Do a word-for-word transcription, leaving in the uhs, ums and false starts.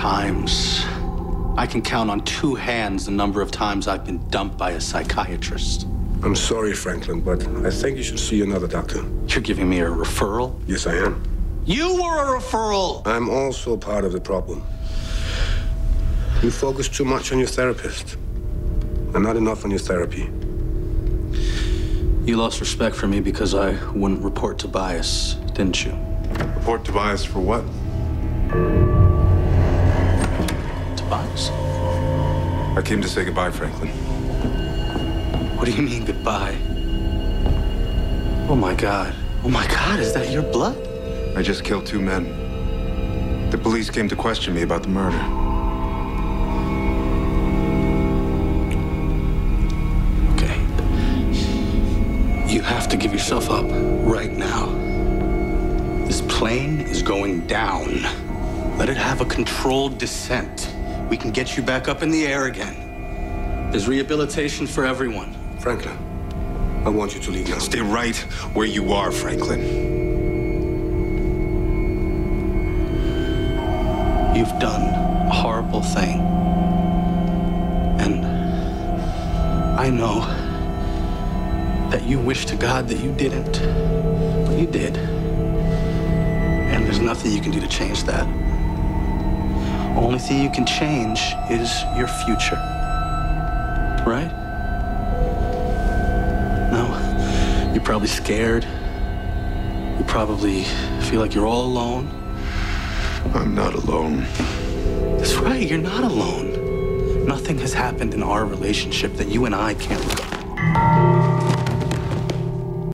times. I can count on two hands the number of times I've been dumped by a psychiatrist. I'm sorry, Franklin, but I think you should see another doctor. You're giving me a referral? Yes, I am. You were a referral! I'm also part of the problem. You focus too much on your therapist and not enough on your therapy. You lost respect for me because I wouldn't report Tobias, didn't you? Report Tobias for what? Tobias? I came to say goodbye, Franklin. What do you mean, goodbye? Oh, my God. Oh, my God, is that your blood? I just killed two men. The police came to question me about the murder. Okay. You have to give yourself up right now. This plane is going down. Let it have a controlled descent. We can get you back up in the air again. There's rehabilitation for everyone. Franklin, I want you to leave now. Stay right where you are, Franklin. You've done a horrible thing. And I know that you wish to God that you didn't, but you did. And there's nothing you can do to change that. Only thing you can change is your future. Right? No, you're probably scared. You probably feel like you're all alone. I'm not alone. That's right, you're not alone. Nothing has happened in our relationship that you and I can't look up.